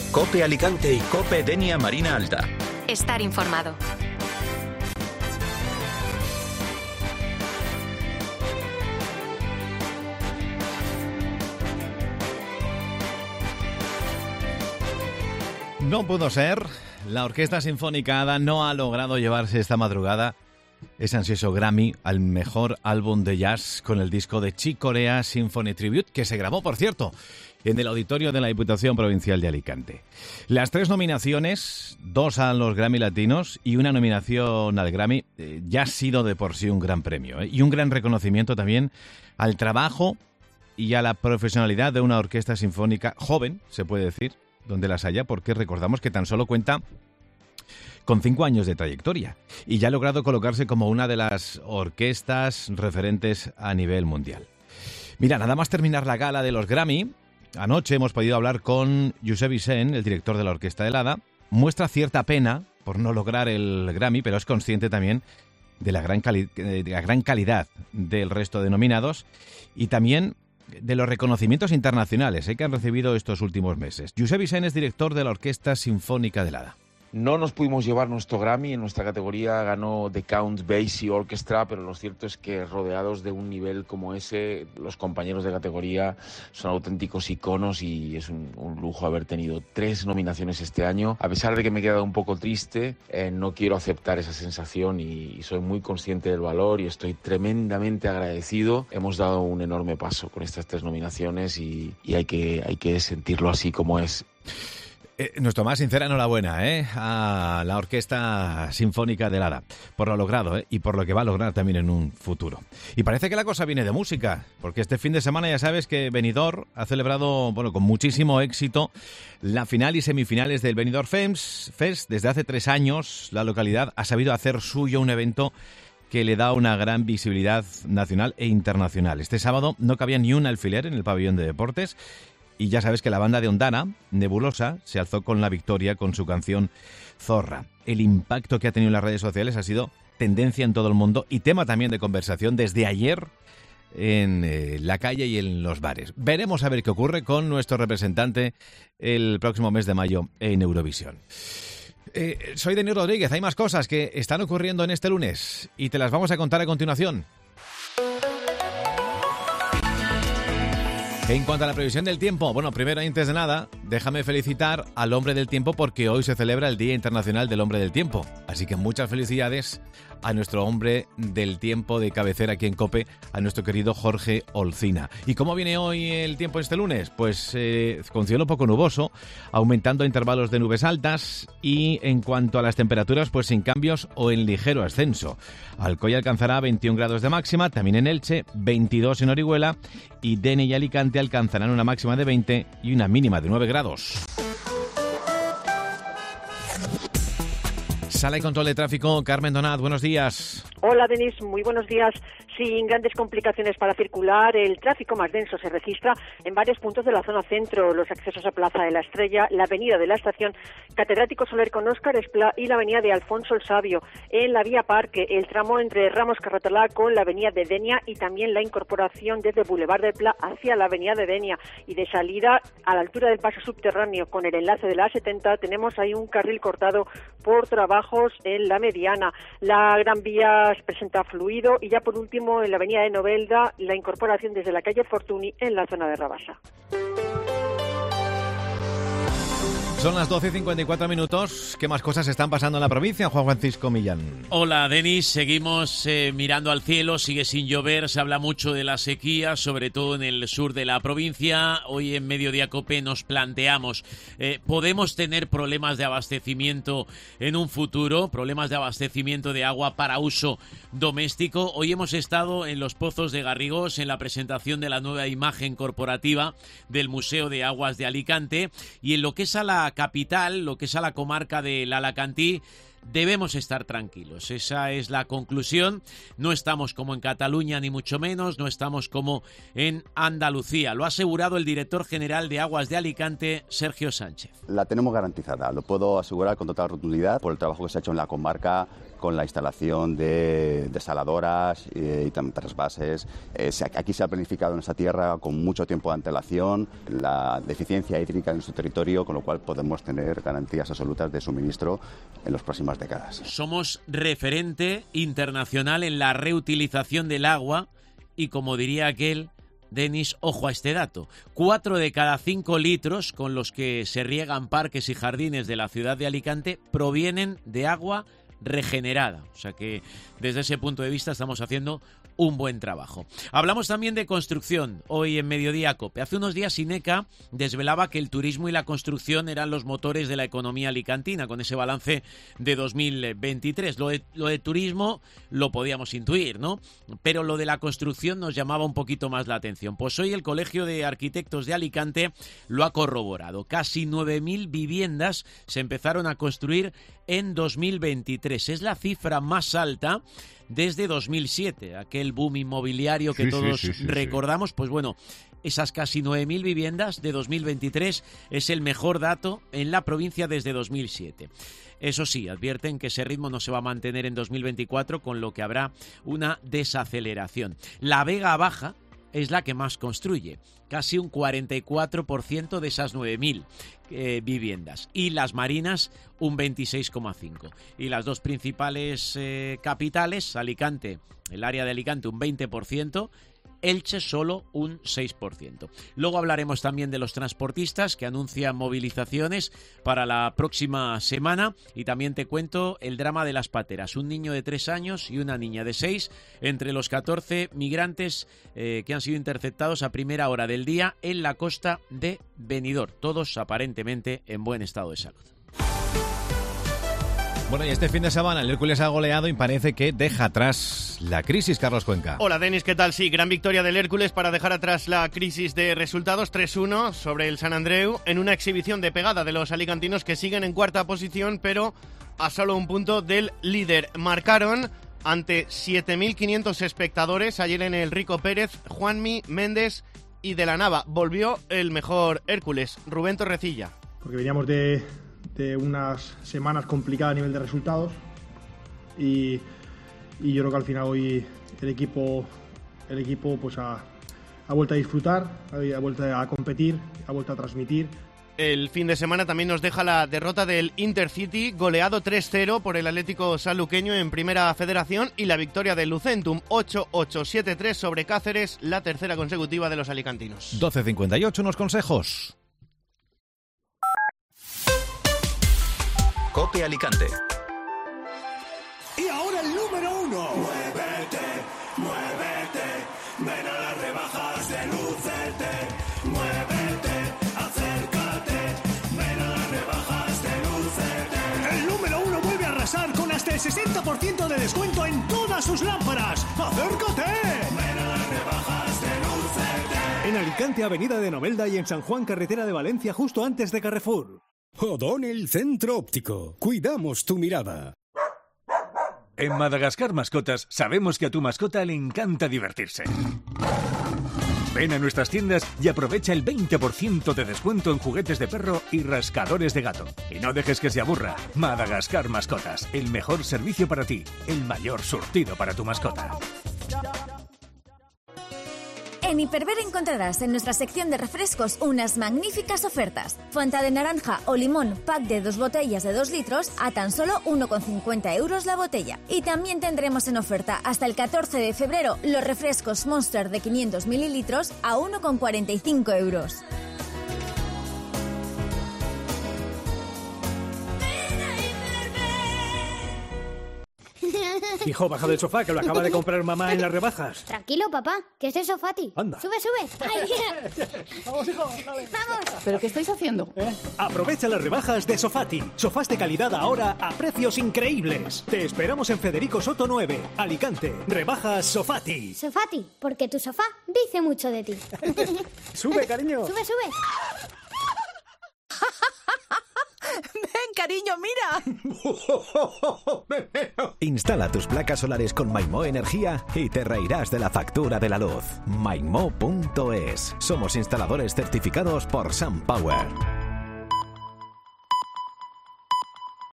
COPE Alicante y COPE Denia Marina Alta. Estar informado. No pudo ser. La Orquesta Sinfónica ADA no ha logrado llevarse esta madrugada ese ansioso Grammy al mejor álbum de jazz con el disco de Chick Corea Symphony Tribute, que se grabó, por cierto, en el auditorio de la Diputación Provincial de Alicante. Las 3 nominaciones, 2 a los Grammy Latinos y una nominación al Grammy, ya ha sido de por sí un gran premio, y un gran reconocimiento también al trabajo y a la profesionalidad de una orquesta sinfónica joven, se puede decir, donde las haya, porque recordamos que tan solo cuenta con 5 años de trayectoria y ya ha logrado colocarse como una de las orquestas referentes a nivel mundial. Mira, nada más terminar la gala de los Grammy, anoche hemos podido hablar con Josep Vicent, el director de la Orquesta de l'Ada. Muestra cierta pena por no lograr el Grammy, pero es consciente también de la gran calidad del resto de nominados y también de los reconocimientos internacionales que han recibido estos últimos meses. Josep Vicent es director de la Orquesta Sinfónica de l'Ada. No nos pudimos llevar nuestro Grammy, en nuestra categoría ganó The Count Basie Orchestra, pero lo cierto es que rodeados de un nivel como ese, los compañeros de categoría son auténticos iconos y es un lujo haber tenido 3 nominaciones este año. A pesar de que me he quedado un poco triste, no quiero aceptar esa sensación y soy muy consciente del valor y estoy tremendamente agradecido. Hemos dado un enorme paso con estas 3 nominaciones y hay que sentirlo así como es. Nuestra más sincera enhorabuena a la Orquesta Sinfónica de l'Ada por lo logrado y por lo que va a lograr también en un futuro. Y parece que la cosa viene de música, porque este fin de semana ya sabes que Benidorm ha celebrado con muchísimo éxito la final y semifinales del Benidorm Fest. Desde hace 3 años la localidad ha sabido hacer suyo un evento que le da una gran visibilidad nacional e internacional. Este sábado no cabía ni un alfiler en el pabellón de deportes. Y ya sabes que la banda de Ondana, Nebulosa, se alzó con la victoria con su canción Zorra. El impacto que ha tenido en las redes sociales ha sido tendencia en todo el mundo y tema también de conversación desde ayer en la calle y en los bares. Veremos a ver qué ocurre con nuestro representante el próximo mes de mayo en Eurovisión. Soy Denis Rodríguez. Hay más cosas que están ocurriendo en este lunes y te las vamos a contar a continuación. En cuanto a la previsión del tiempo, primero, antes de nada, déjame felicitar al hombre del tiempo porque hoy se celebra el Día Internacional del Hombre del Tiempo. Así que muchas felicidades a nuestro hombre del tiempo de cabecera aquí en COPE, a nuestro querido Jorge Olcina. ¿Y cómo viene hoy el tiempo este lunes? Pues con cielo poco nuboso, aumentando intervalos de nubes altas y en cuanto a las temperaturas, pues sin cambios o en ligero ascenso. Alcoy alcanzará 21 grados de máxima, también en Elche, 22 en Orihuela y Denia y Alicante alcanzarán una máxima de 20 y una mínima de 9 grados. Sala y control de tráfico, Carmen Donat, buenos días. Hola, Denis, muy buenos días. Sin grandes complicaciones para circular, el tráfico más denso se registra en varios puntos de la zona centro, los accesos a Plaza de la Estrella, la avenida de la Estación, Catedrático Soler con Óscar Esplá y la avenida de Alfonso el Sabio. En la vía Parque, el tramo entre Ramos Carratalá con la avenida de Denia y también la incorporación desde Boulevard del Pla hacia la avenida de Denia. Y de salida a la altura del paso subterráneo con el enlace de la A70 tenemos ahí un carril cortado por trabajos en la mediana. La Gran Vía presenta fluido y ya por último en la avenida de Novelda la incorporación desde la calle Fortuny en la zona de Rabasa. Son las 12:54. ¿Qué más cosas están pasando en la provincia, Juan Francisco Millán? Hola, Denis. Seguimos mirando al cielo, sigue sin llover, se habla mucho de la sequía, sobre todo en el sur de la provincia. Hoy en Mediodía COPE nos planteamos, ¿podemos tener problemas de abastecimiento en un futuro? Problemas de abastecimiento de agua para uso doméstico. Hoy hemos estado en los Pozos de Garrigós en la presentación de la nueva imagen corporativa del Museo de Aguas de Alicante y en lo que es a la capital, lo que es a la comarca del Alacantí, debemos estar tranquilos. Esa es la conclusión. No estamos como en Cataluña, ni mucho menos, no estamos como en Andalucía. Lo ha asegurado el director general de Aguas de Alicante, Sergio Sánchez. La tenemos garantizada, lo puedo asegurar con total rotundidad por el trabajo que se ha hecho en la comarca con la instalación de desaladoras y también trasvases. Aquí se ha planificado en esta tierra con mucho tiempo de antelación la deficiencia hídrica en nuestro territorio, con lo cual podemos tener garantías absolutas de suministro en las próximas décadas. Somos referente internacional en la reutilización del agua y, como diría aquel, Denis, ojo a este dato, 4 de cada 5 litros con los que se riegan parques y jardines de la ciudad de Alicante provienen de agua regenerada. O sea que desde ese punto de vista estamos haciendo un buen trabajo. Hablamos también de construcción hoy en Mediodía COPE. Hace unos días INECA desvelaba que el turismo y la construcción eran los motores de la economía alicantina con ese balance de 2023. Lo de turismo lo podíamos intuir, ¿no? Pero lo de la construcción nos llamaba un poquito más la atención. Pues hoy el Colegio de Arquitectos de Alicante lo ha corroborado. Casi 9.000 viviendas se empezaron a construir en 2023. Es la cifra más alta desde 2007, aquel boom inmobiliario que todos recordamos. Pues bueno, esas casi 9.000 viviendas de 2023 es el mejor dato en la provincia desde 2007. Eso sí, advierten que ese ritmo no se va a mantener en 2024, con lo que habrá una desaceleración. La Vega Baja es la que más construye, casi un 44% de esas 9.000 viviendas, y las Marinas un 26,5%. Y las dos principales capitales, Alicante, el área de Alicante un 20%, Elche solo un 6%. Luego hablaremos también de los transportistas que anuncian movilizaciones para la próxima semana, y también te cuento el drama de las pateras. Un niño de 3 años y una niña de 6 entre los 14 migrantes que han sido interceptados a primera hora del día en la costa de Benidorm, todos aparentemente en buen estado de salud. Bueno, y este fin de semana el Hércules ha goleado y parece que deja atrás la crisis, Carlos Cuenca. Hola, Denis, ¿qué tal? Sí, gran victoria del Hércules para dejar atrás la crisis de resultados, 3-1 sobre el Sant Andreu, en una exhibición de pegada de los alicantinos que siguen en cuarta posición, pero a solo un punto del líder. Marcaron ante 7.500 espectadores ayer en el Rico Pérez, Juanmi, Méndez y De la Nava. Volvió el mejor Hércules, Rubén Torrecilla. Porque veníamos de unas semanas complicadas a nivel de resultados y yo creo que al final hoy el equipo pues ha vuelto a disfrutar, ha vuelto a competir, ha vuelto a transmitir. El fin de semana también nos deja la derrota del Intercity, goleado 3-0 por el Atlético sanluqueño en Primera Federación, y la victoria del Lucentum 8-8-7-3 sobre Cáceres, la tercera consecutiva de los alicantinos. 12:58, unos consejos. COPE Alicante. Y ahora el número 1. Muévete, muévete, ven a las rebajas de Lucete. Muévete, acércate, ven a las rebajas de Lucete. El número 1 vuelve a arrasar con hasta el 60% de descuento en todas sus lámparas. ¡Acércate! Ven a las rebajas de Lucete. En Alicante, Avenida de Novelda, y en San Juan, carretera de Valencia, justo antes de Carrefour. O'Donnell Centro Óptico. Cuidamos tu mirada. En Madagascar Mascotas sabemos que a tu mascota le encanta divertirse. Ven a nuestras tiendas y aprovecha el 20% de descuento en juguetes de perro y rascadores de gato. Y no dejes que se aburra. Madagascar Mascotas, el mejor servicio para ti, el mayor surtido para tu mascota. En Hiperver encontrarás en nuestra sección de refrescos unas magníficas ofertas. Fanta de naranja o limón, pack de 2 botellas de 2 litros a tan solo 1,50 € la botella. Y también tendremos en oferta hasta el 14 de febrero los refrescos Monster de 500 mililitros a 1,45 €. Hijo, baja del sofá, que lo acaba de comprar mamá en las rebajas. Tranquilo, papá, que es el Sofati. Anda. Sube, sube. Ay, vamos, hijo, dale. Vamos. ¿Pero qué estáis haciendo? Aprovecha las rebajas de Sofati. Sofás de calidad ahora a precios increíbles. Te esperamos en Federico Soto 9, Alicante. Rebajas Sofati. Sofati, porque tu sofá dice mucho de ti. Sube, cariño. Sube, sube. Ven, cariño, mira! Instala tus placas solares con Maimó Energía y te reirás de la factura de la luz. Maimó.es. Somos instaladores certificados por SunPower.